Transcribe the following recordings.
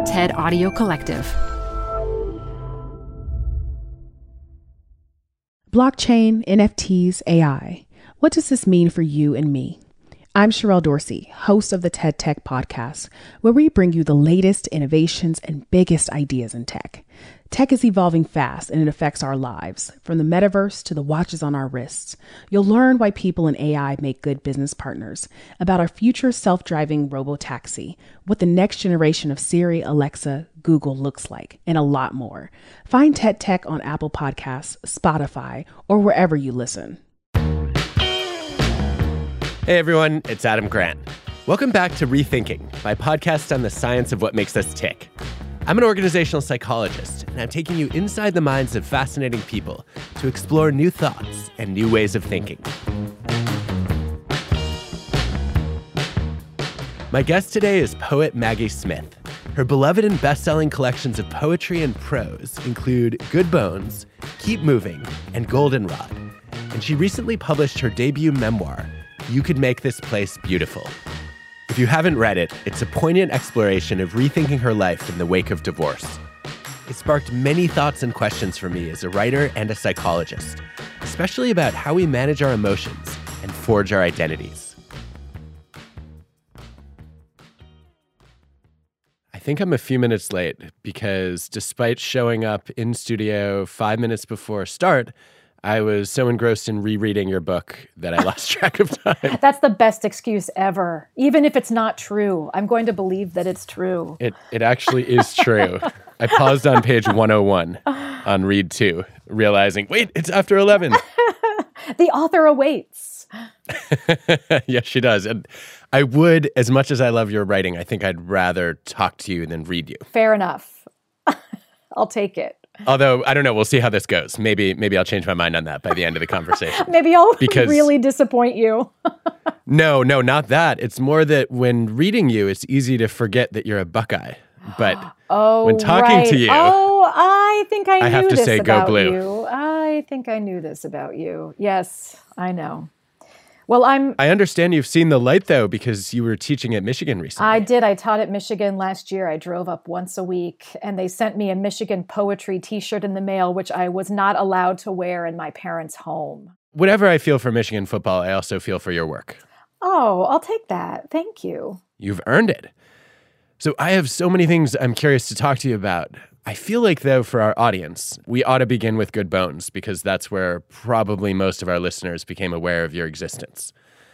TED Audio Collective. Blockchain, NFTs, AI. What does this mean for you and me? I'm Sherelle Dorsey, host of the TED Tech Podcast, where we bring you the latest innovations and biggest ideas in tech. Tech is evolving fast and it affects our lives, from the metaverse to the watches on our wrists. You'll learn why people in AI make good business partners, about our future self-driving robo-taxi, what the next generation of Siri, Alexa, Google looks like, and a lot more. Find TED Tech on Apple Podcasts, Spotify, or wherever you listen. Hey everyone, it's Adam Grant. Welcome back to Rethinking, my podcast on the science of what makes us tick. I'm an organizational psychologist, and I'm taking you inside the minds of fascinating people to explore new thoughts and new ways of thinking. My guest today is poet Maggie Smith. Her beloved and best-selling collections of poetry and prose include Good Bones, Keep Moving, and Goldenrod. And she recently published her debut memoir, You Could Make This Place Beautiful. If you haven't read it, it's a poignant exploration of rethinking her life in the wake of divorce. It sparked many thoughts and questions for me as a writer and a psychologist, especially about how we manage our emotions and forge our identities. I think I'm a few minutes late because despite showing up in studio 5 minutes before start, I was so engrossed in rereading your book that I lost track of time. That's the best excuse ever. Even if it's not true, I'm going to believe that it's true. It actually is true. I paused on page 101 on read 2, realizing, wait, it's after 11. The author awaits. Yes, she does. And I would, as much as I love your writing, I think I'd rather talk to you than read you. Fair enough. I'll take it. Although, I don't know, we'll see how this goes. Maybe I'll change my mind on that by the end of the conversation. Maybe I'll really disappoint you. No, not that. It's more that when reading you, it's easy to forget that you're a Buckeye. But when talking to you, I think I knew have to this say, about go blue. you. I think I knew this about you. Yes, I know. Well, I understand you've seen the light, though, because you were teaching at Michigan recently. I did. I taught at Michigan last year. I drove up once a week, and they sent me a Michigan poetry T-shirt in the mail, which I was not allowed to wear in my parents' home. Whatever I feel for Michigan football, I also feel for your work. Oh, I'll take that. Thank you. You've earned it. So I have so many things I'm curious to talk to you about. I feel like, though, for our audience, we ought to begin with Good Bones, because that's where probably most of our listeners became aware of your existence.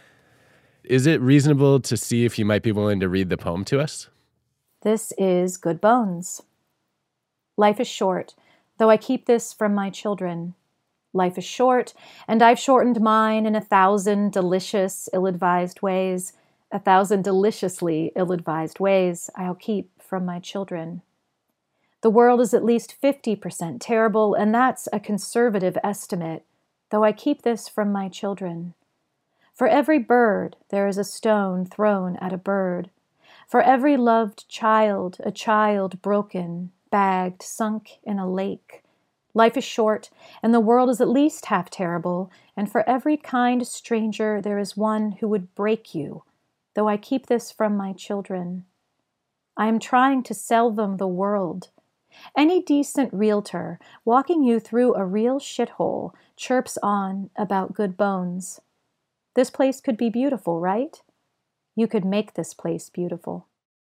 Is it reasonable to see if you might be willing to read the poem to us? This is Good Bones. Life is short, though I keep this from my children. Life is short, and I've shortened mine in 1,000 delicious, ill-advised ways. 1,000 deliciously ill-advised ways I'll keep from my children. The world is at least 50% terrible, and that's a conservative estimate, though I keep this from my children. For every bird, there is a stone thrown at a bird. For every loved child, a child broken, bagged, sunk in a lake. Life is short, and the world is at least half terrible, and for every kind stranger, there is one who would break you, though I keep this from my children. I am trying to sell them the world. Any decent realtor walking you through a real shithole chirps on about Good Bones. This place could be beautiful, right? You could make this place beautiful.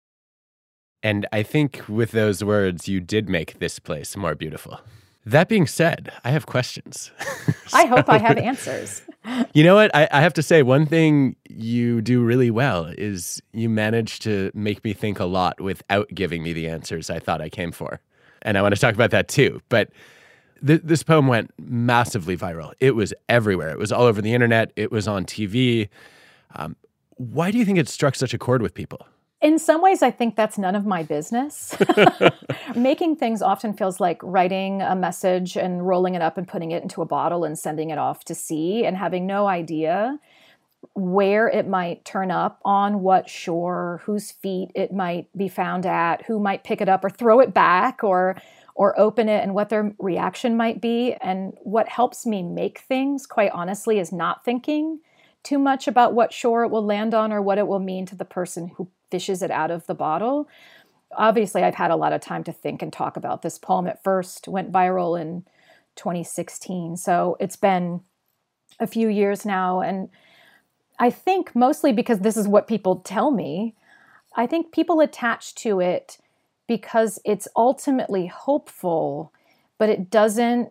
And I think with those words, you did make this place more beautiful. That being said, I have questions. I hope I have answers. You know what? I have to say, one thing you do really well is you manage to make me think a lot without giving me the answers I thought I came for. And I want to talk about that too. But this poem went massively viral. It was everywhere. It was all over the internet. It was on TV. Why do you think it struck such a chord with people? In some ways, I think that's none of my business. Making things often feels like writing a message and rolling it up and putting it into a bottle and sending it off to sea and having no idea where it might turn up, on what shore, whose feet it might be found at, who might pick it up or throw it back or open it, and what their reaction might be. And what helps me make things, quite honestly, is not thinking too much about what shore it will land on or what it will mean to the person who fishes it out of the bottle. Obviously, I've had a lot of time to think and talk about this poem. It first went viral in 2016. So it's been a few years now. And I think mostly because this is what people tell me, I think people attach to it because it's ultimately hopeful, but it doesn't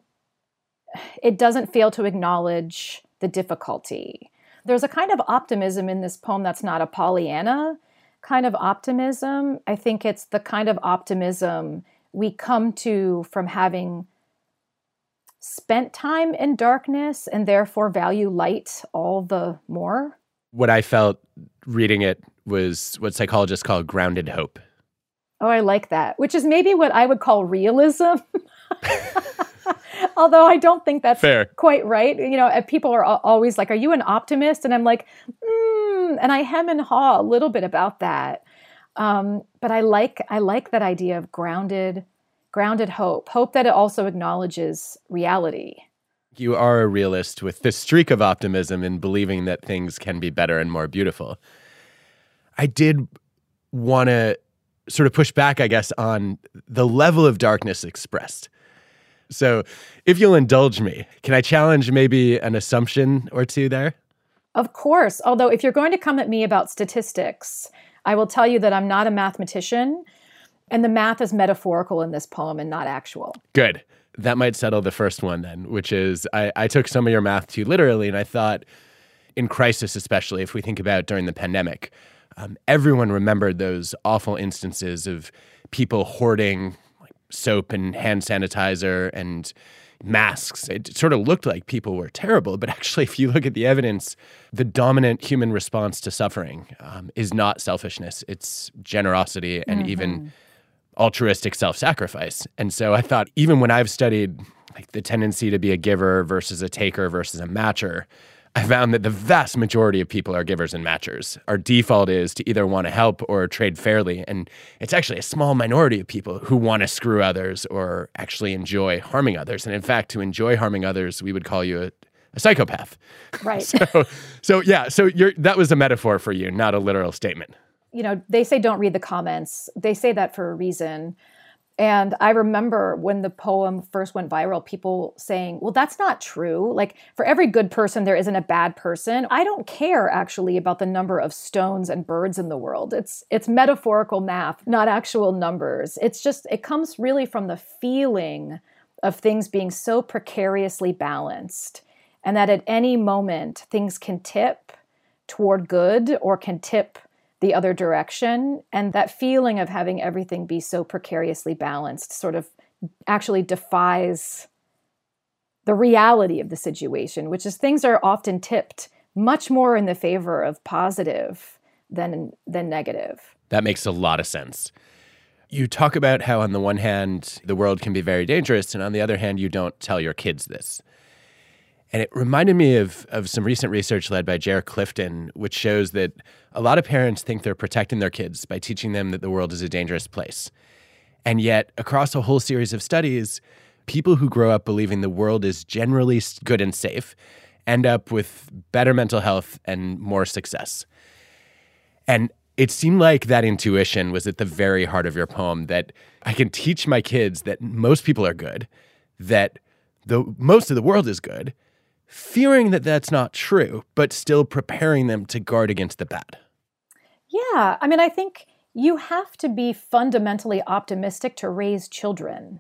fail to acknowledge the difficulty. There's a kind of optimism in this poem that's not a Pollyanna kind of optimism. I think it's the kind of optimism we come to from having spent time in darkness and therefore value light all the more. What I felt reading it was what psychologists call grounded hope. Oh, I like that, which is maybe what I would call realism. Although I don't think that's fair. Quite right. You know, people are always like, are you an optimist? And I'm like, and I hem and haw a little bit about that. But I like that idea of grounded hope that it also acknowledges reality. You are a realist with this streak of optimism in believing that things can be better and more beautiful. I did want to sort of push back, I guess, on the level of darkness expressed. So if you'll indulge me, can I challenge maybe an assumption or two there? Of course. Although if you're going to come at me about statistics, I will tell you that I'm not a mathematician, and the math is metaphorical in this poem and not actual. Good. That might settle the first one then, which is I took some of your math too literally, and I thought in crisis, especially if we think about during the pandemic, everyone remembered those awful instances of people hoarding soap and hand sanitizer and masks. It sort of looked like people were terrible, but actually, if you look at the evidence, the dominant human response to suffering is not selfishness. It's generosity and even altruistic self-sacrifice. And so I thought, even when I've studied like the tendency to be a giver versus a taker versus a matcher, I found that the vast majority of people are givers and matchers. Our default is to either want to help or trade fairly. And it's actually a small minority of people who want to screw others or actually enjoy harming others. And in fact, to enjoy harming others, we would call you a psychopath. Right. So that was a metaphor for you, not a literal statement. You know, they say don't read the comments. They say that for a reason. And I remember when the poem first went viral, people saying, well, that's not true. Like, for every good person, there isn't a bad person. I don't care, actually, about the number of stones and birds in the world. It's metaphorical math, not actual numbers. It comes really from the feeling of things being so precariously balanced, and that at any moment, things can tip toward good or can tip the other direction. And that feeling of having everything be so precariously balanced sort of actually defies the reality of the situation, which is things are often tipped much more in the favor of positive than negative. That makes a lot of sense. You talk about how on the one hand, the world can be very dangerous, and on the other hand, you don't tell your kids this. And it reminded me of some recent research led by Jer Clifton, which shows that a lot of parents think they're protecting their kids by teaching them that the world is a dangerous place. And yet, across a whole series of studies, people who grow up believing the world is generally good and safe end up with better mental health and more success. And it seemed like that intuition was at the very heart of your poem, that I can teach my kids that most people are good, that most of the world is good, fearing that that's not true, but still preparing them to guard against the bad. Yeah. I mean, I think you have to be fundamentally optimistic to raise children.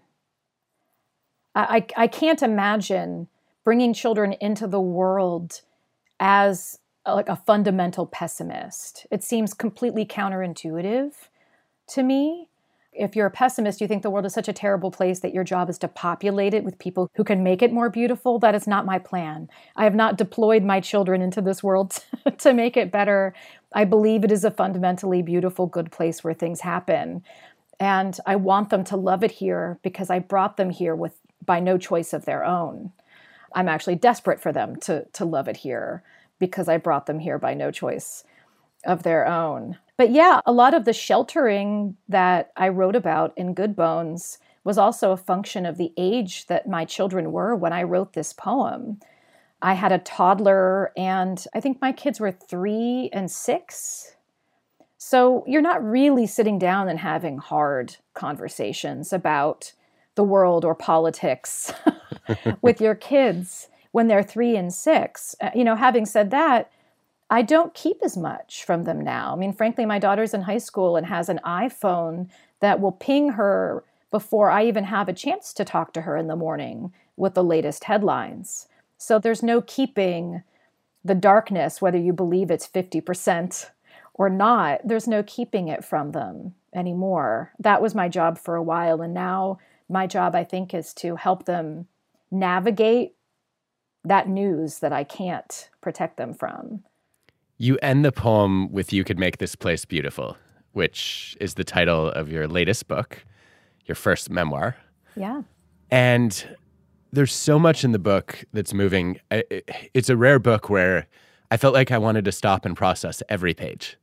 I can't imagine bringing children into the world as like a fundamental pessimist. It seems completely counterintuitive to me. If you're a pessimist, you think the world is such a terrible place that your job is to populate it with people who can make it more beautiful. That is not my plan. I have not deployed my children into this world to make it better. I believe it is a fundamentally beautiful, good place where things happen. And I want them to love it here because I brought them here by no choice of their own. I'm actually desperate for them to love it here because I brought them here by no choice of their own. But yeah, a lot of the sheltering that I wrote about in Good Bones was also a function of the age that my children were when I wrote this poem. I had a toddler, and I think my kids were 3 and 6. So you're not really sitting down and having hard conversations about the world or politics with your kids when they're 3 and 6. Having said that, I don't keep as much from them now. I mean, frankly, my daughter's in high school and has an iPhone that will ping her before I even have a chance to talk to her in the morning with the latest headlines. So there's no keeping the darkness, whether you believe it's 50% or not, there's no keeping it from them anymore. That was my job for a while. And now my job, I think, is to help them navigate that news that I can't protect them from. You end the poem with "You Could Make This Place Beautiful," which is the title of your latest book, your first memoir. Yeah. And there's so much in the book that's moving. It's a rare book where I felt like I wanted to stop and process every page.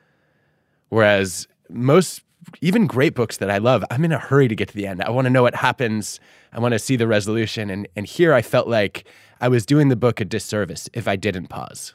Whereas most, even great books that I love, I'm in a hurry to get to the end. I want to know what happens. I want to see the resolution. And here I felt like I was doing the book a disservice if I didn't pause.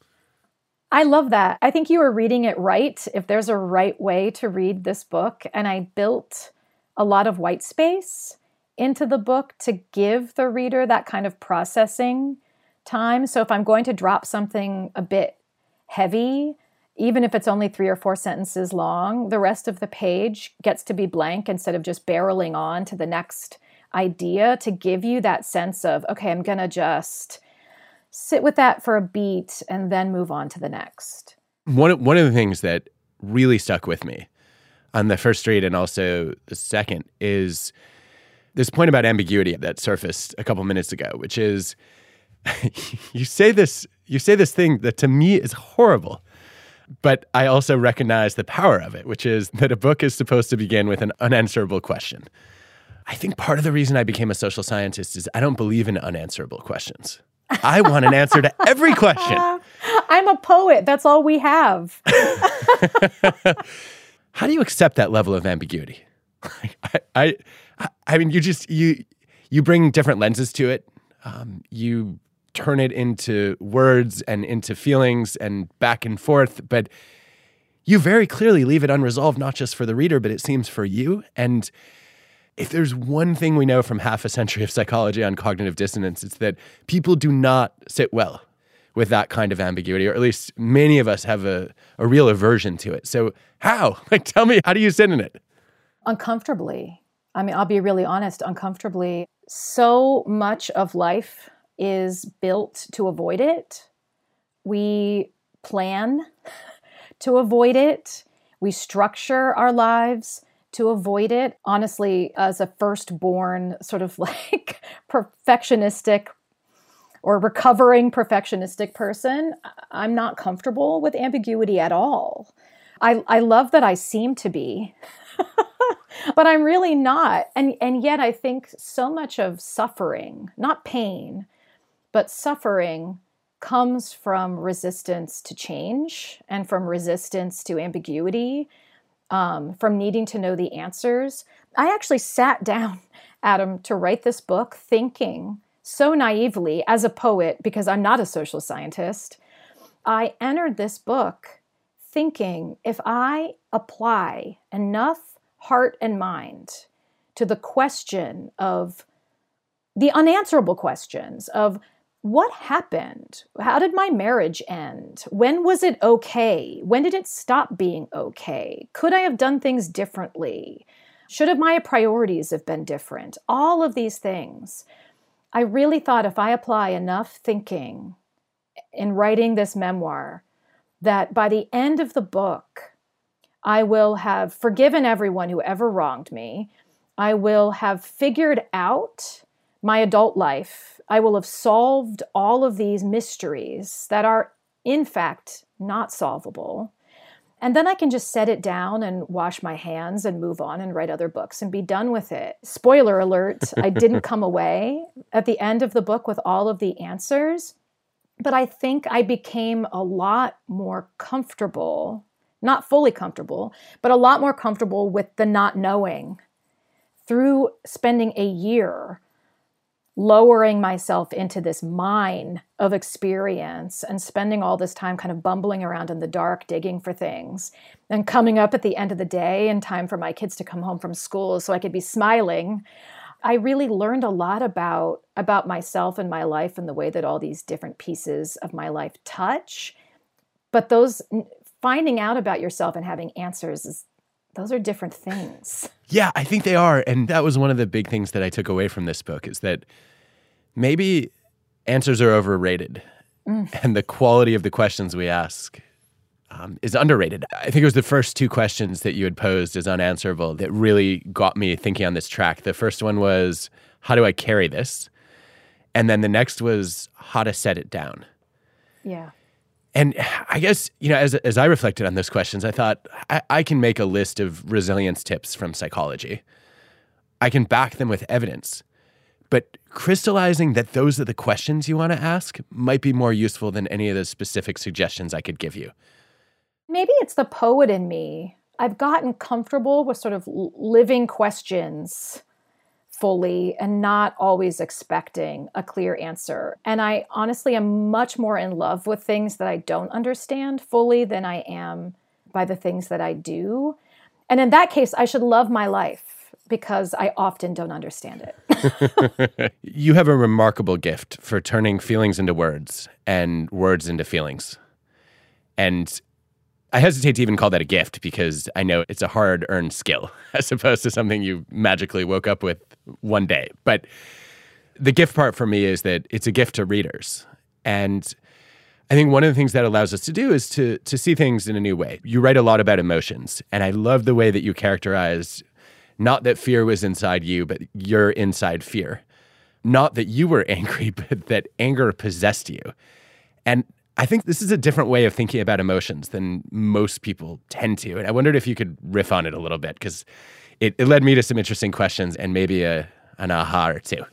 I love that. I think you were reading it right, if there's a right way to read this book. And I built a lot of white space into the book to give the reader that kind of processing time. So if I'm going to drop something a bit heavy, even if it's only 3 or 4 sentences long, the rest of the page gets to be blank instead of just barreling on to the next idea, to give you that sense of, okay, I'm going to just sit with that for a beat and then move on to the next. One of the things that really stuck with me on the first read and also the second is this point about ambiguity that surfaced a couple minutes ago, which is you say this thing that to me is horrible. But I also recognize the power of it, which is that a book is supposed to begin with an unanswerable question. I think part of the reason I became a social scientist is I don't believe in unanswerable questions. I want an answer to every question. I'm a poet. That's all we have. How do you accept that level of ambiguity? I mean, you bring different lenses to it. You turn it into words and into feelings and back and forth, but you very clearly leave it unresolved, not just for the reader, but it seems for you. And if there's one thing we know from half a century of psychology on cognitive dissonance, it's that people do not sit well with that kind of ambiguity, or at least many of us have a real aversion to it. So how? Tell me, how do you sit in it? Uncomfortably. I mean, I'll be really honest, uncomfortably. So much of life is built to avoid it. We plan to avoid it. We structure our lives to avoid it. Honestly, as a firstborn sort of like perfectionistic or recovering perfectionistic person, I'm not comfortable with ambiguity at all. I love that I seem to be, but I'm really not. And yet I think so much of suffering, not pain, but suffering comes from resistance to change and from resistance to ambiguity, from needing to know the answers. I actually sat down, Adam, to write this book thinking so naively as a poet, because I'm not a social scientist. I entered this book thinking if I apply enough heart and mind to the question of the unanswerable questions of what happened? How did my marriage end? When was it okay? When did it stop being okay? Could I have done things differently? Should have my priorities have been different? All of these things. I really thought if I apply enough thinking in writing this memoir, that by the end of the book, I will have forgiven everyone who ever wronged me. I will have figured out my adult life. I will have solved all of these mysteries that are, in fact, not solvable. And then I can just set it down and wash my hands and move on and write other books and be done with it. Spoiler alert, I didn't come away at the end of the book with all of the answers, but I think I became a lot more comfortable, not fully comfortable, but a lot more comfortable with the not knowing through spending a year lowering myself into this mine of experience and spending all this time kind of bumbling around in the dark, digging for things, and coming up at the end of the day in time for my kids to come home from school so I could be smiling. I really learned a lot about myself and my life and the way that all these different pieces of my life touch. But those finding out about yourself and having answers, those are different things. Yeah, I think they are. And that was one of the big things that I took away from this book is that maybe answers are overrated and the quality of the questions we ask is underrated. I think it was the first two questions that you had posed as unanswerable that really got me thinking on this track. The first one was, how do I carry this? And then the next was, how to set it down. Yeah. And I guess, as I reflected on those questions, I thought I can make a list of resilience tips from psychology. I can back them with evidence. But crystallizing that those are the questions you want to ask might be more useful than any of the specific suggestions I could give you. Maybe it's the poet in me. I've gotten comfortable with sort of living questions fully and not always expecting a clear answer. And I honestly am much more in love with things that I don't understand fully than I am by the things that I do. And in that case, I should love my life because I often don't understand it. You have a remarkable gift for turning feelings into words and words into feelings. And I hesitate to even call that a gift because I know it's a hard-earned skill as opposed to something you magically woke up with one day. But the gift part for me is that it's a gift to readers. And I think one of the things that allows us to do is to see things in a new way. You write a lot about emotions, and I love the way that you characterized not that fear was inside you, but you're inside fear. Not that you were angry, but that anger possessed you. And I think this is a different way of thinking about emotions than most people tend to. And I wondered if you could riff on it a little bit, because it led me to some interesting questions and maybe an aha or two.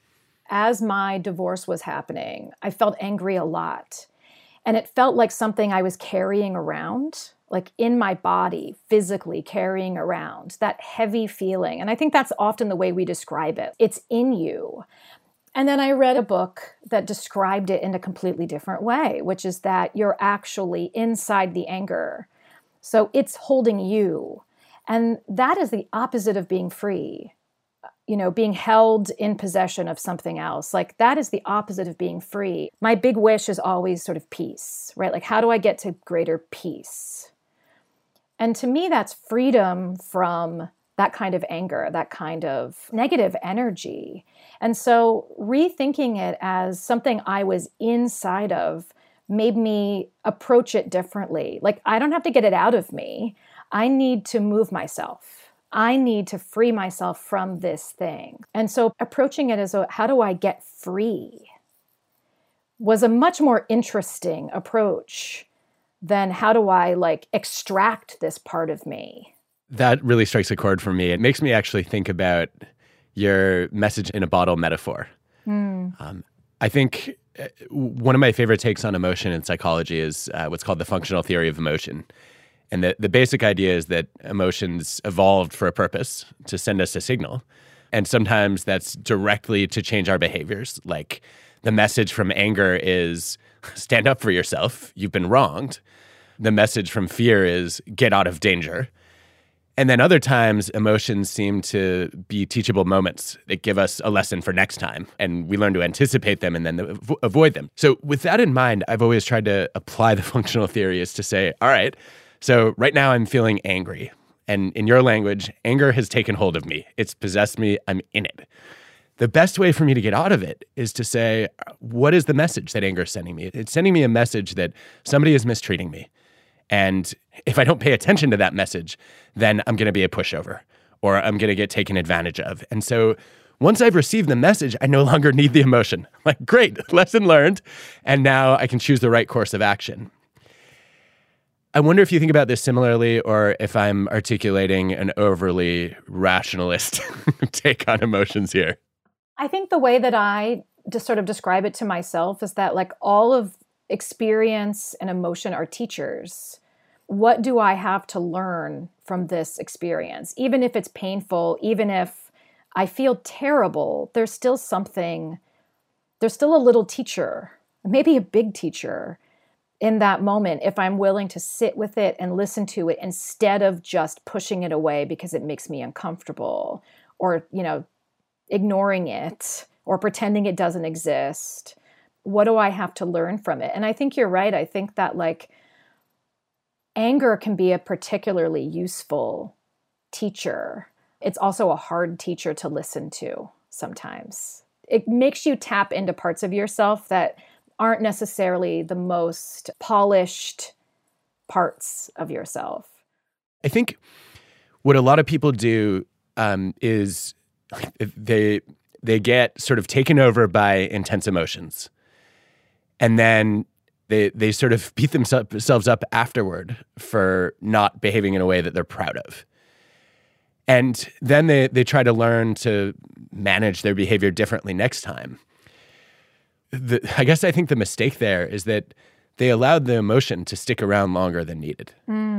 As my divorce was happening, I felt angry a lot. And it felt like something I was carrying around, like in my body, physically carrying around, that heavy feeling. And I think that's often the way we describe it. It's in you. And then I read a book that described it in a completely different way, which is that you're actually inside the anger. So it's holding you. And that is the opposite of being free. Being held in possession of something else. Like that is the opposite of being free. My big wish is always sort of peace, right? Like how do I get to greater peace? And to me, that's freedom from that kind of anger, that kind of negative energy. And so rethinking it as something I was inside of made me approach it differently. Like I don't have to get it out of me. I need to move myself. I need to free myself from this thing. And so approaching it as how do I get free was a much more interesting approach than how do I extract this part of me. That really strikes a chord for me. It makes me actually think about your message in a bottle metaphor. I think one of my favorite takes on emotion in psychology is what's called the functional theory of emotion. And the basic idea is that emotions evolved for a purpose, to send us a signal. And sometimes that's directly to change our behaviors. Like the message from anger is stand up for yourself. You've been wronged. The message from fear is get out of danger. And then other times, emotions seem to be teachable moments that give us a lesson for next time. And we learn to anticipate them and then avoid them. So with that in mind, I've always tried to apply the functional theory is to say, all right, so right now I'm feeling angry. And in your language, anger has taken hold of me. It's possessed me. I'm in it. The best way for me to get out of it is to say, what is the message that anger is sending me? It's sending me a message that somebody is mistreating me. And if I don't pay attention to that message, then I'm going to be a pushover or I'm going to get taken advantage of. And so once I've received the message, I no longer need the emotion. Like, great, lesson learned. And now I can choose the right course of action. I wonder if you think about this similarly or if I'm articulating an overly rationalist take on emotions here. I think the way that I just sort of describe it to myself is that all of experience and emotion are teachers. What do I have to learn from this experience? Even if it's painful, even if I feel terrible, there's still a little teacher, maybe a big teacher in that moment, if I'm willing to sit with it and listen to it instead of just pushing it away because it makes me uncomfortable, or, ignoring it or pretending it doesn't exist. What do I have to learn from it? And I think you're right. I think that anger can be a particularly useful teacher. It's also a hard teacher to listen to sometimes. It makes you tap into parts of yourself that aren't necessarily the most polished parts of yourself. I think what a lot of people do is they get sort of taken over by intense emotions. And then they sort of beat themselves up afterward for not behaving in a way that they're proud of. And then they try to learn to manage their behavior differently next time. I guess I think the mistake there is that they allowed the emotion to stick around longer than needed.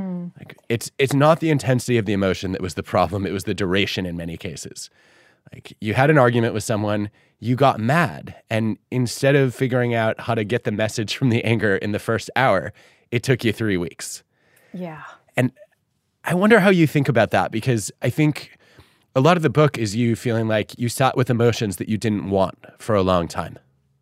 It's not the intensity of the emotion that was the problem. It was the duration in many cases. You had an argument with someone, you got mad, and instead of figuring out how to get the message from the anger in the first hour, it took you 3 weeks. Yeah. And I wonder how you think about that, because I think a lot of the book is you feeling like you sat with emotions that you didn't want for a long time.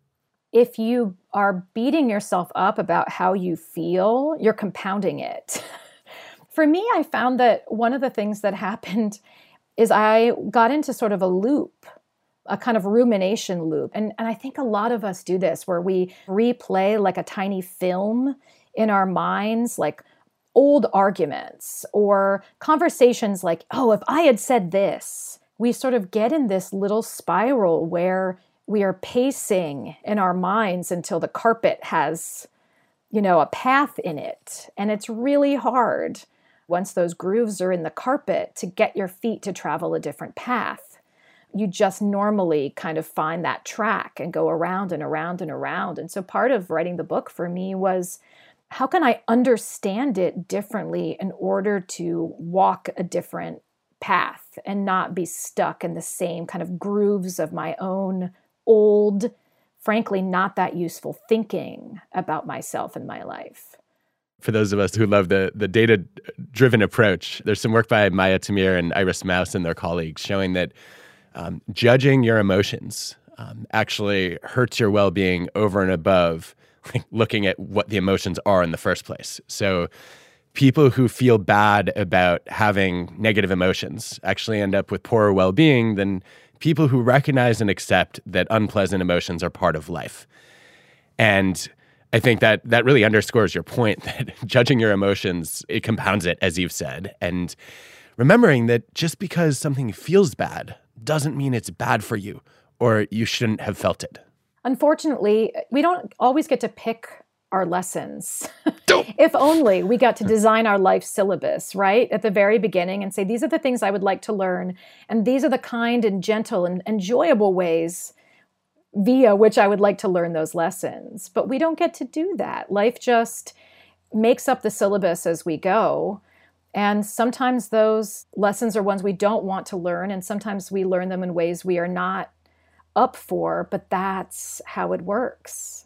If you are beating yourself up about how you feel, you're compounding it. For me, I found that one of the things that happened is I got into sort of a loop, a kind of rumination loop. And I think a lot of us do this, where we replay like a tiny film in our minds, like old arguments or conversations like, oh, if I had said this. We sort of get in this little spiral where we are pacing in our minds until the carpet has, a path in it. And it's really hard, once those grooves are in the carpet, to get your feet to travel a different path. You just normally kind of find that track and go around and around and around. And so part of writing the book for me was, how can I understand it differently in order to walk a different path and not be stuck in the same kind of grooves of my own old, frankly, not that useful thinking about myself and my life. For those of us who love the data-driven approach, there's some work by Maya Tamir and Iris Maus and their colleagues showing that judging your emotions actually hurts your well-being over and above looking at what the emotions are in the first place. So people who feel bad about having negative emotions actually end up with poorer well-being than people who recognize and accept that unpleasant emotions are part of life. And I think that really underscores your point that judging your emotions, it compounds it, as you've said. And remembering that just because something feels bad doesn't mean it's bad for you or you shouldn't have felt it. Unfortunately, we don't always get to pick our lessons. If only we got to design our life syllabus, right, at the very beginning and say, these are the things I would like to learn, and these are the kind and gentle and enjoyable ways via which I would like to learn those lessons. But we don't get to do that. Life just makes up the syllabus as we go. And sometimes those lessons are ones we don't want to learn, and sometimes we learn them in ways we are not up for, but that's how it works.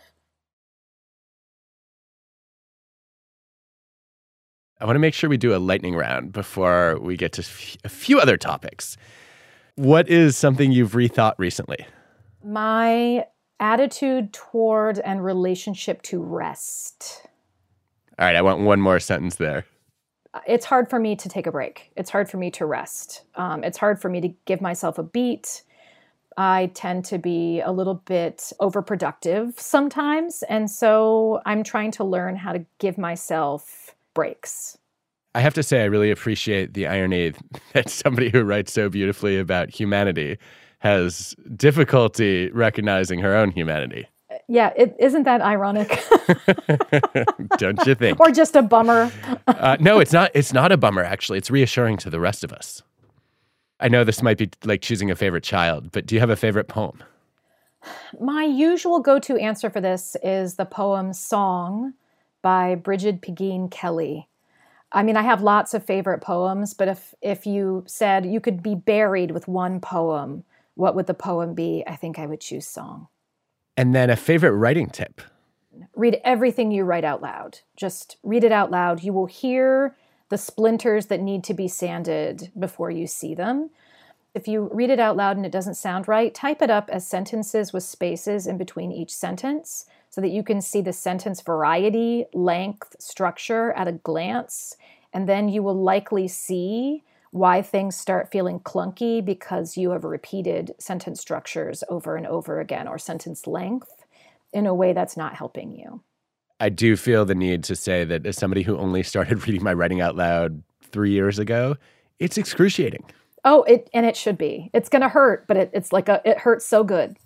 I want to make sure we do a lightning round before we get to a few other topics. What is something you've rethought recently? My attitude toward and relationship to rest. All right, I want one more sentence there. It's hard for me to take a break. It's hard for me to rest. It's hard for me to give myself a beat. I tend to be a little bit overproductive sometimes. And so I'm trying to learn how to give myself breaks. I have to say, I really appreciate the irony that somebody who writes so beautifully about humanity has difficulty recognizing her own humanity. Yeah, isn't that ironic? Don't you think? Or just a bummer? No, it's not. It's not a bummer, actually. It's reassuring to the rest of us. I know this might be like choosing a favorite child, but do you have a favorite poem? My usual go-to answer for this is the poem Song by Brigid Pegeen Kelly. I mean, I have lots of favorite poems, but if you said you could be buried with one poem, what would the poem be? I think I would choose song. And then a favorite writing tip. Read everything you write out loud. Just read it out loud. You will hear the splinters that need to be sanded before you see them. If you read it out loud and it doesn't sound right, type it up as sentences with spaces in between each sentence so that you can see the sentence variety, length, structure at a glance. And then you will likely see why things start feeling clunky because you have repeated sentence structures over and over again, or sentence length in a way that's not helping you. I do feel the need to say that as somebody who only started reading my writing out loud 3 years ago, it's excruciating. Oh, it should be. It's going to hurt, but it hurts so good.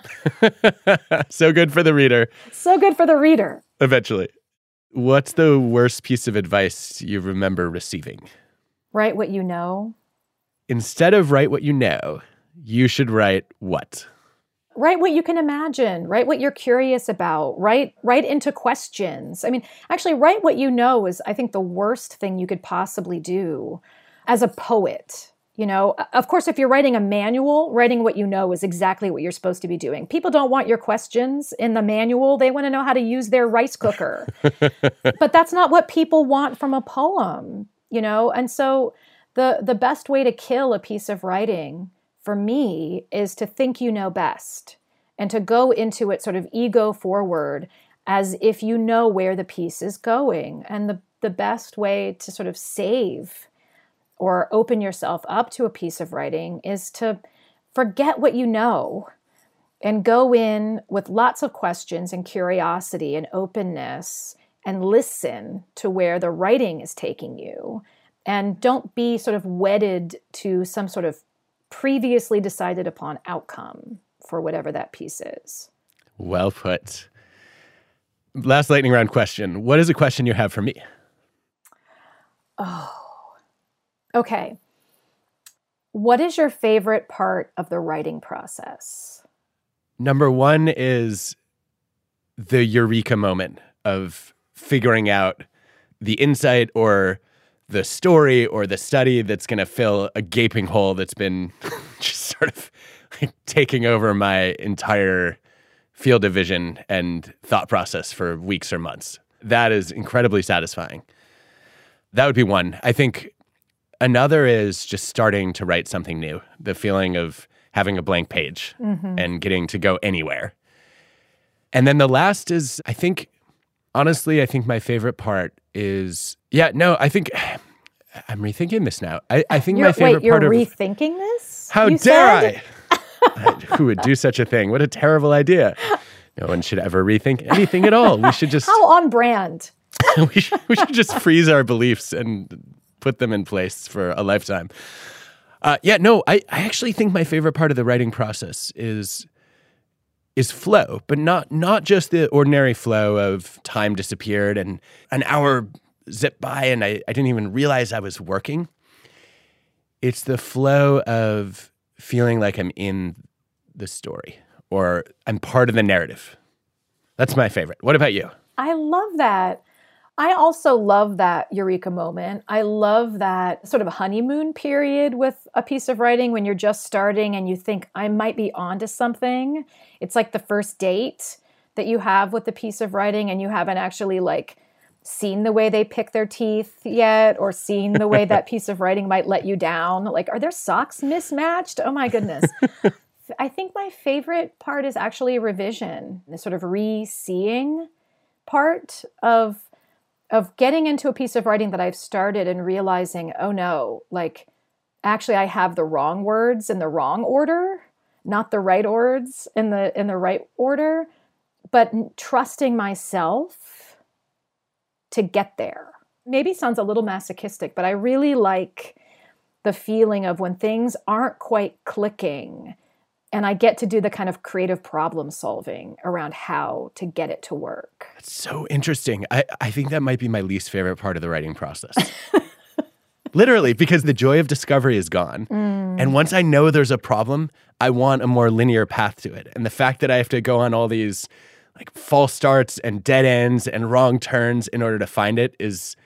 So good for the reader. So good for the reader. Eventually. What's the worst piece of advice you remember receiving? Write what you know. Instead of write what you know, you should write what? Write what you can imagine. Write what you're curious about. Write into questions. I mean, actually, write what you know is, I think, the worst thing you could possibly do as a poet. You know, of course, if you're writing a manual, writing what you know is exactly what you're supposed to be doing. People don't want your questions in the manual. They want to know how to use their rice cooker. But that's not what people want from a poem, you know? And so the best way to kill a piece of writing for me is to think you know best and to go into it sort of ego forward as if you know where the piece is going. And the best way to sort of save or open yourself up to a piece of writing is to forget what you know and go in with lots of questions and curiosity and openness and listen to where the writing is taking you. And don't be sort of wedded to some sort of previously decided upon outcome for whatever that piece is. Well put. Last lightning round question. What is a question you have for me? Oh. Okay. What is your favorite part of the writing process? Number one is the eureka moment of figuring out the insight or the story or the study that's going to fill a gaping hole that's been just sort of like taking over my entire field of vision and thought process for weeks or months. That is incredibly satisfying. That would be one. I think another is just starting to write something new, the feeling of having a blank page and getting to go anywhere. And then the last is, honestly, I think my favorite part is, I think I'm rethinking this now. I think my favorite part of... You're rethinking this? How dare I? Who would do such a thing? What a terrible idea. No one should ever rethink anything at all. We should just... How on brand. we should just freeze our beliefs and put them in place for a lifetime. I actually think my favorite part of the writing process is flow, but not just the ordinary flow of time disappeared and an hour zipped by and I didn't even realize I was working. It's the flow of feeling like I'm in the story or I'm part of the narrative. That's my favorite. What about you? I love that. I also love that eureka moment. I love that sort of honeymoon period with a piece of writing when you're just starting and you think, I might be onto something. It's like the first date that you have with a piece of writing and you haven't actually seen the way they pick their teeth yet or seen the way that piece of writing might let you down. Like, are their socks mismatched? Oh my goodness. I think my favorite part is actually revision, the sort of re-seeing part of getting into a piece of writing that I've started and realizing, oh no, actually I have the wrong words in the wrong order, not the right words in the right order, but trusting myself to get there. Maybe sounds a little masochistic, but I really like the feeling of when things aren't quite clicking and I get to do the kind of creative problem solving around how to get it to work. That's so interesting. I think that might be my least favorite part of the writing process. Literally, because the joy of discovery is gone. And once I know there's a problem, I want a more linear path to it. And the fact that I have to go on all these false starts and dead ends and wrong turns in order to find it is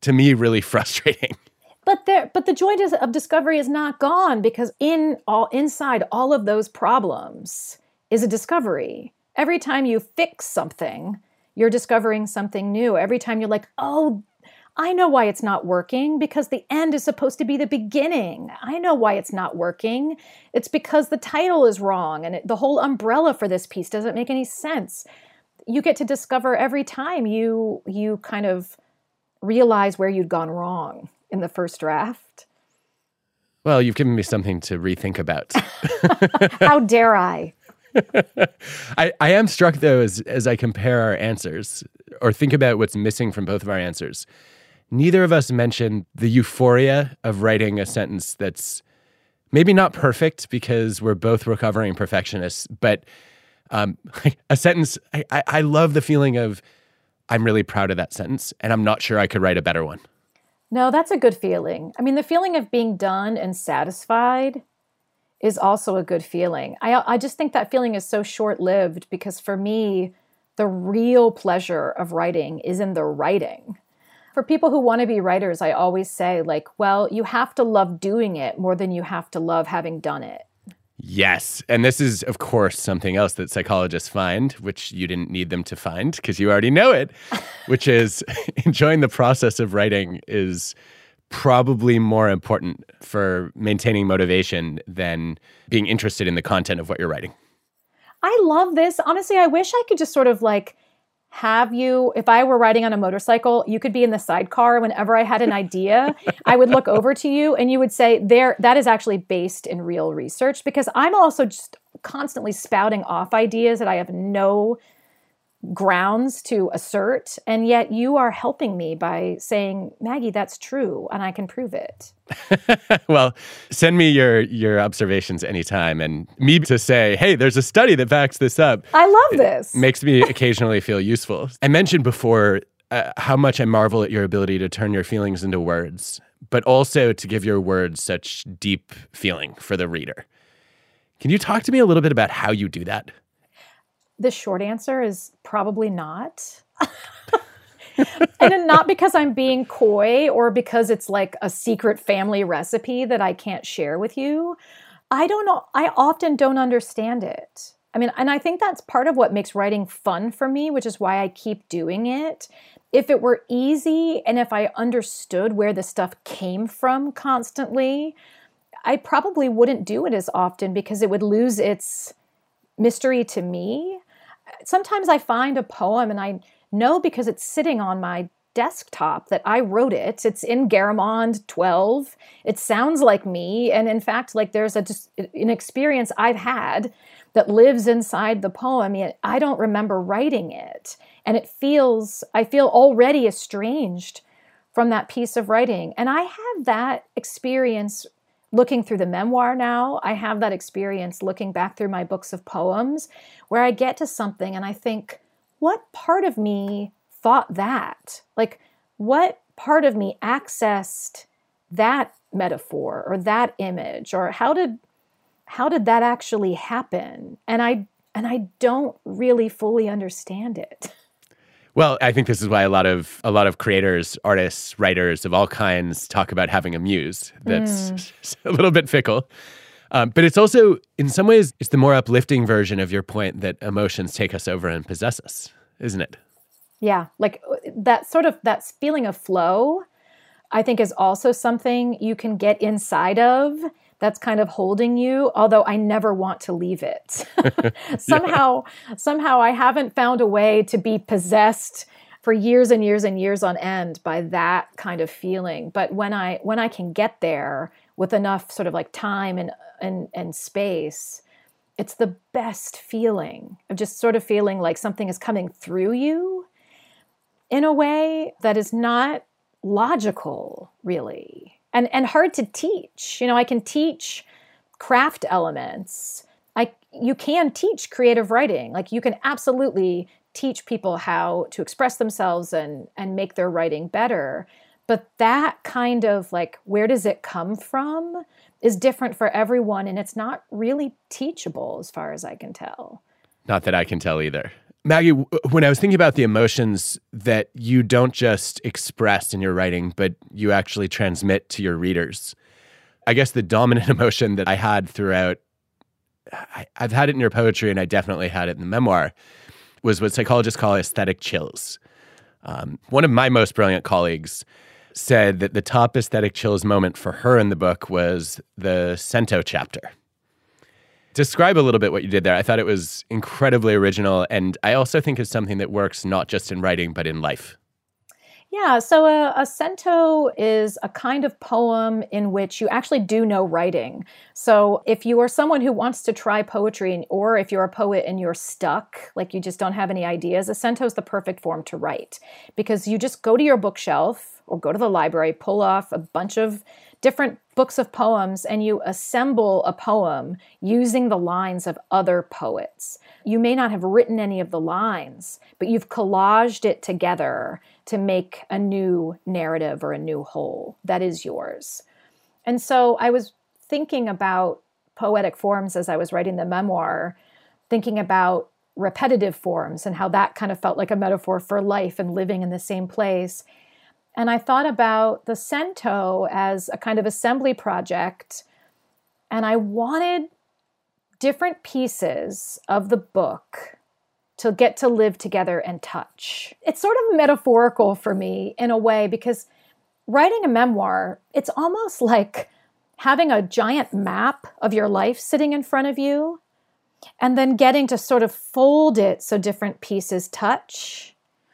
to me, really frustrating. But the joy of discovery is not gone, because inside all of those problems is a discovery. Every time you fix something, you're discovering something new. Every time you're like, oh, I know why it's not working, because the end is supposed to be the beginning. I know why it's not working. It's because the title is wrong, and the whole umbrella for this piece doesn't make any sense. You get to discover every time you kind of realize where you'd gone wrong in the first draft. Well, you've given me something to rethink about. How dare I? I am struck, though, as I compare our answers or think about what's missing from both of our answers. Neither of us mentioned the euphoria of writing a sentence that's maybe not perfect, because we're both recovering perfectionists, but a sentence, I love the feeling of, I'm really proud of that sentence, and I'm not sure I could write a better one. No, that's a good feeling. I mean, the feeling of being done and satisfied is also a good feeling. I just think that feeling is so short-lived, because for me, the real pleasure of writing is in the writing. For people who want to be writers, I always say, like, well, you have to love doing it more than you have to love having done it. Yes. And this is, of course, something else that psychologists find, which you didn't need them to find because you already know it, which is enjoying the process of writing is probably more important for maintaining motivation than being interested in the content of what you're writing. I love this. Honestly, I wish I could just sort of like have you, if I were riding on a motorcycle, you could be in the sidecar. Whenever I had an idea, I would look over to you and you would say, that is actually based in real research, because I'm also just constantly spouting off ideas that I have no grounds to assert. And yet you are helping me by saying, Maggie, that's true, and I can prove it. Well, send me your observations anytime. And me to say, hey, there's a study that backs this up. I love this. Makes me occasionally feel useful. I mentioned before how much I marvel at your ability to turn your feelings into words, but also to give your words such deep feeling for the reader. Can you talk to me a little bit about how you do that? The short answer is probably not. And not because I'm being coy or because it's like a secret family recipe that I can't share with you. I don't know. I often don't understand it. I mean, and I think that's part of what makes writing fun for me, which is why I keep doing it. If it were easy and if I understood where the stuff came from constantly, I probably wouldn't do it as often because it would lose its mystery to me. Sometimes I find a poem and I know because it's sitting on my desktop that I wrote it. It's in Garamond 12. It sounds like me. And in fact, like there's an experience I've had that lives inside the poem, yet I don't remember writing it. And I feel already estranged from that piece of writing. And I have that experience looking through the memoir now. I have that experience looking back through my books of poems where I get to something and I think, what part of me thought that? Like, what part of me accessed that metaphor or that image? Or how did that actually happen? And I don't really fully understand it. Well, I think this is why a lot of creators, artists, writers of all kinds talk about having a muse that's a little bit fickle. But it's also, in some ways, it's the more uplifting version of your point that emotions take us over and possess us, isn't it? Yeah, like that feeling of flow, I think is also something you can get inside of that's kind of holding you, although I never want to leave it. Somehow I haven't found a way to be possessed for years and years and years on end by that kind of feeling. But when I can get there with enough sort of like time and space, it's the best feeling of just sort of feeling like something is coming through you in a way that is not logical, really. And hard to teach. You know, I can teach craft elements. You can teach creative writing. Like you can absolutely teach people how to express themselves and make their writing better. But that kind of like, where does it come from is different for everyone. And it's not really teachable as far as I can tell. Not that I can tell either. Maggie, when I was thinking about the emotions that you don't just express in your writing, but you actually transmit to your readers, I guess the dominant emotion that I had throughout, I've had it in your poetry and I definitely had it in the memoir, was what psychologists call aesthetic chills. One of my most brilliant colleagues said that the top aesthetic chills moment for her in the book was the Cento chapter. Describe a little bit what you did there. I thought it was incredibly original, and I also think it's something that works not just in writing, but in life. Yeah, so a cento is a kind of poem in which you actually do no writing. So if you are someone who wants to try poetry, or if you're a poet and you're stuck, like you just don't have any ideas, a cento is the perfect form to write, because you just go to your bookshelf or go to the library, pull off a bunch of different books of poems, and you assemble a poem using the lines of other poets. You may not have written any of the lines, but you've collaged it together to make a new narrative or a new whole that is yours. And so I was thinking about poetic forms as I was writing the memoir, thinking about repetitive forms and how that kind of felt like a metaphor for life and living in the same place. And I thought about the cento as a kind of assembly project, and I wanted different pieces of the book to get to live together and touch. It's sort of metaphorical for me in a way, because writing a memoir, it's almost like having a giant map of your life sitting in front of you and then getting to sort of fold it so different pieces touch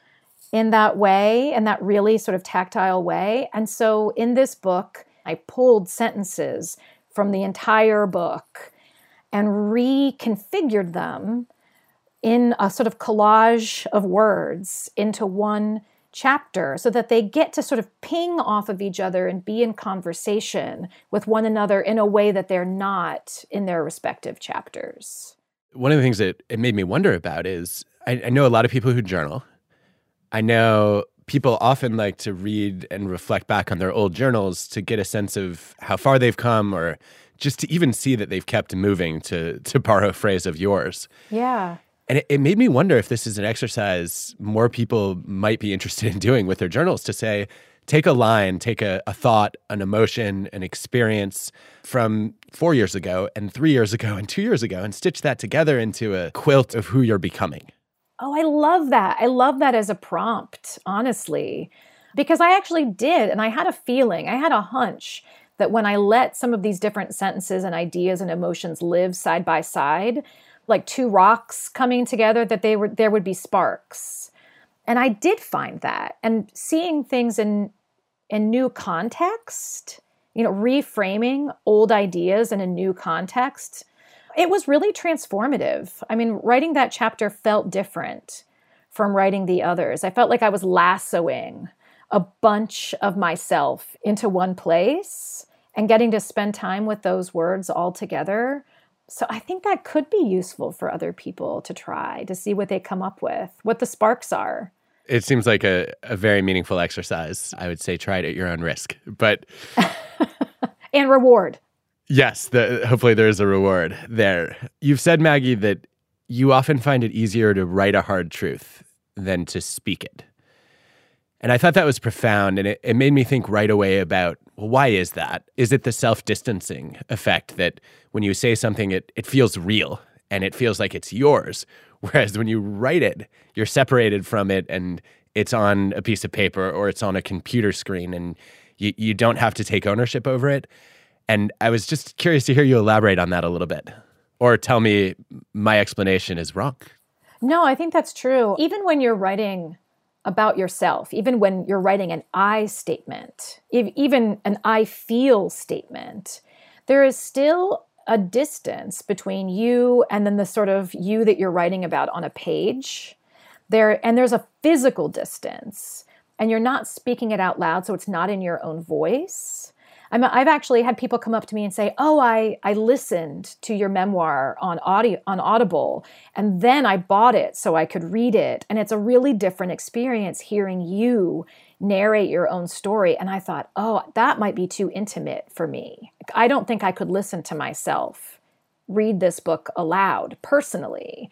in that way, in that really sort of tactile way. And so in this book, I pulled sentences from the entire book and reconfigured them in a sort of collage of words into one chapter so that they get to sort of ping off of each other and be in conversation with one another in a way that they're not in their respective chapters. One of the things that it made me wonder about is I know a lot of people who journal. I know people often like to read and reflect back on their old journals to get a sense of how far they've come, or just to even see that they've kept moving, to borrow a phrase of yours. Yeah. And it made me wonder if this is an exercise more people might be interested in doing with their journals, to say, take a line, take a thought, an emotion, an experience from 4 years ago and 3 years ago and 2 years ago, and stitch that together into a quilt of who you're becoming. Oh, I love that. I love that as a prompt, honestly, because I actually did. And I had a feeling, I had a hunch that when I let some of these different sentences and ideas and emotions live side by side, like two rocks coming together, that there would be sparks. And I did find that. And seeing things in new context, reframing old ideas in a new context, it was really transformative. I mean, writing that chapter felt different from writing the others. I felt like I was lassoing a bunch of myself into one place and getting to spend time with those words all together. So I think that could be useful for other people to try, to see what they come up with, what the sparks are. It seems like a very meaningful exercise. I would say try it at your own risk, but... And reward. Yes, hopefully there's a reward there. You've said, Maggie, that you often find it easier to write a hard truth than to speak it. And I thought that was profound, and it made me think right away about, well, why is that? Is it the self-distancing effect that when you say something, it feels real and it feels like it's yours, whereas when you write it, you're separated from it and it's on a piece of paper or it's on a computer screen, and you don't have to take ownership over it? And I was just curious to hear you elaborate on that a little bit, or tell me my explanation is wrong. No, I think that's true. Even when you're writing about yourself, even when you're writing an I statement, even an I feel statement, there is still a distance between you and then the sort of you that you're writing about on a page. There's a physical distance, and you're not speaking it out loud, so it's not in your own voice. I've actually had people come up to me and say, "Oh, I listened to your memoir on Audible, and then I bought it so I could read it." And it's a really different experience hearing you narrate your own story. And I thought, oh, that might be too intimate for me. I don't think I could listen to myself read this book aloud personally.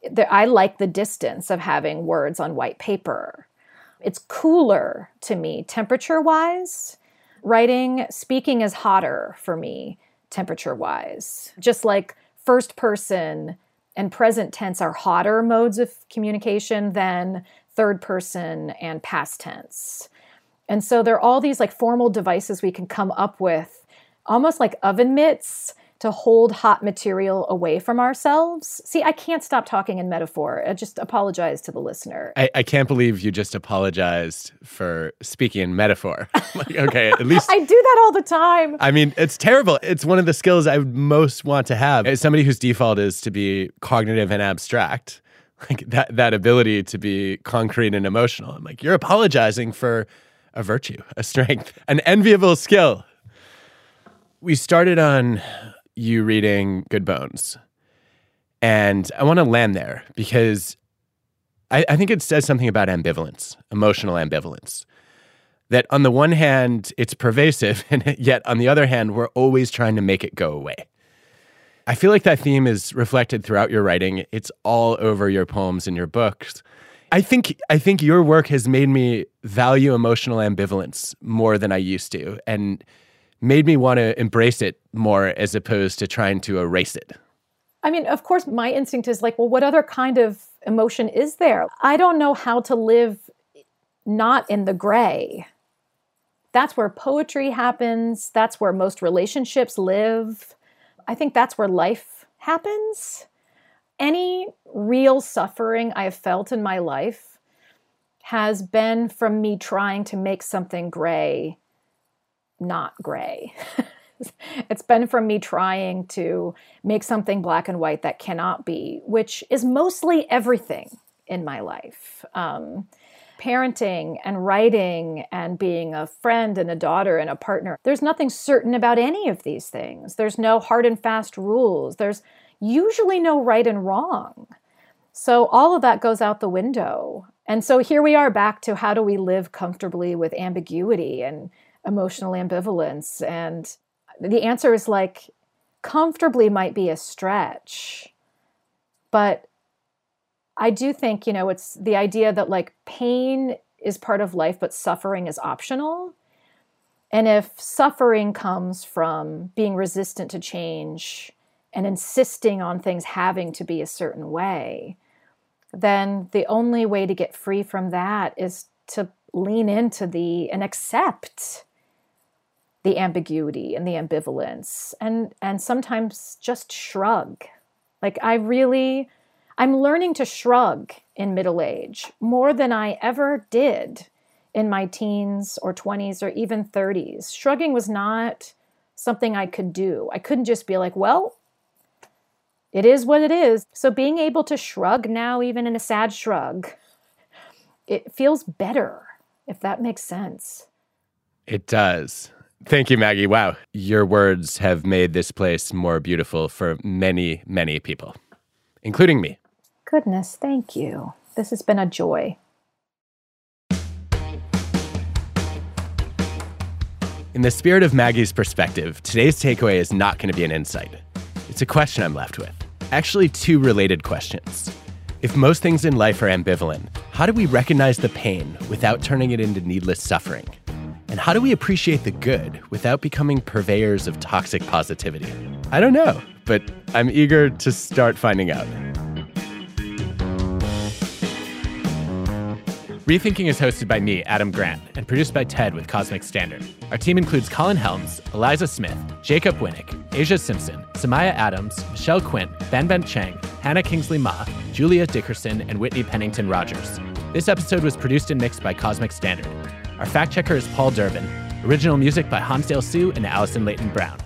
I like the distance of having words on white paper. It's cooler to me temperature-wise. Speaking is hotter for me temperature-wise. Just like first person and present tense are hotter modes of communication than third person and past tense. And so there are all these like formal devices we can come up with, almost like oven mitts, to hold hot material away from ourselves. See, I can't stop talking in metaphor. I just apologize to the listener. I can't believe you just apologized for speaking in metaphor. Like, okay, at least... I do that all the time. I mean, it's terrible. It's one of the skills I would most want to have. As somebody whose default is to be cognitive and abstract, like that ability to be concrete and emotional. I'm like, you're apologizing for a virtue, a strength, an enviable skill. We started on you reading Good Bones. And I want to land there because I think it says something about ambivalence, emotional ambivalence. That on the one hand, it's pervasive, and yet on the other hand, we're always trying to make it go away. I feel like that theme is reflected throughout your writing. It's all over your poems and your books. I think your work has made me value emotional ambivalence more than I used to, and made me want to embrace it more as opposed to trying to erase it. I mean, of course, my instinct is like, well, what other kind of emotion is there? I don't know how to live not in the gray. That's where poetry happens. That's where most relationships live. I think that's where life happens. Any real suffering I have felt in my life has been from me trying to make something gray not gray. It's been from me trying to make something black and white that cannot be, which is mostly everything in my life. Parenting and writing and being a friend and a daughter and a partner. There's nothing certain about any of these things. There's no hard and fast rules. There's usually no right and wrong. So all of that goes out the window. And so here we are back to how do we live comfortably with ambiguity and emotional ambivalence. And the answer is like, comfortably might be a stretch. But I do think, it's the idea that like pain is part of life, but suffering is optional. And if suffering comes from being resistant to change and insisting on things having to be a certain way, then the only way to get free from that is to lean into and accept the ambiguity and the ambivalence, and sometimes just shrug. Like I'm learning to shrug in middle age more than I ever did in my teens or 20s or even 30s. Shrugging was not something I could do. I couldn't just be like, well, it is what it is. So being able to shrug now, even in a sad shrug, it feels better, if that makes sense. It does. Thank you, Maggie. Wow. Your words have made this place more beautiful for many, many people, including me. Goodness, thank you. This has been a joy. In the spirit of Maggie's perspective, today's takeaway is not going to be an insight. It's a question I'm left with. Actually, two related questions. If most things in life are ambivalent, how do we recognize the pain without turning it into needless suffering? And how do we appreciate the good without becoming purveyors of toxic positivity? I don't know, but I'm eager to start finding out. Rethinking is hosted by me, Adam Grant, and produced by TED with Cosmic Standard. Our team includes Colin Helms, Eliza Smith, Jacob Winnick, Asia Simpson, Samaya Adams, Michelle Quint, Ben Chang, Hannah Kingsley Ma, Julia Dickerson, and Whitney Pennington Rogers. This episode was produced and mixed by Cosmic Standard. Our fact checker is Paul Durbin. Original music by Hansdale Sue and Allison Leighton Brown.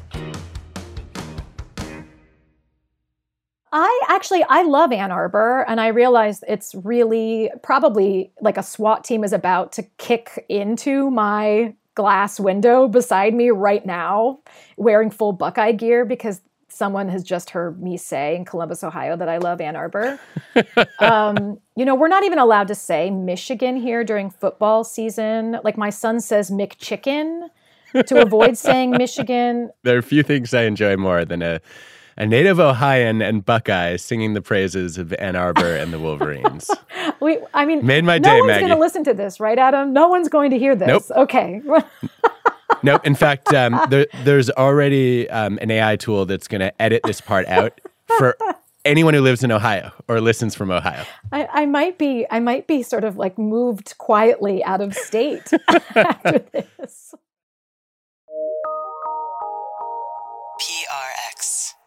I love Ann Arbor, and I realize it's really probably like a SWAT team is about to kick into my glass window beside me right now, wearing full Buckeye gear because someone has just heard me say in Columbus, Ohio, that I love Ann Arbor. We're not even allowed to say Michigan here during football season. Like my son says McChicken to avoid saying Michigan. There are a few things I enjoy more than a A native Ohioan and Buckeye singing the praises of Ann Arbor and the Wolverines. Made my day, no one's Maggie. going to listen to this, right, Adam? No one's going to hear this. Nope. Okay. Nope. In fact, there's already an AI tool that's going to edit this part out for anyone who lives in Ohio or listens from Ohio. I might be sort of like moved quietly out of state after this. PRX.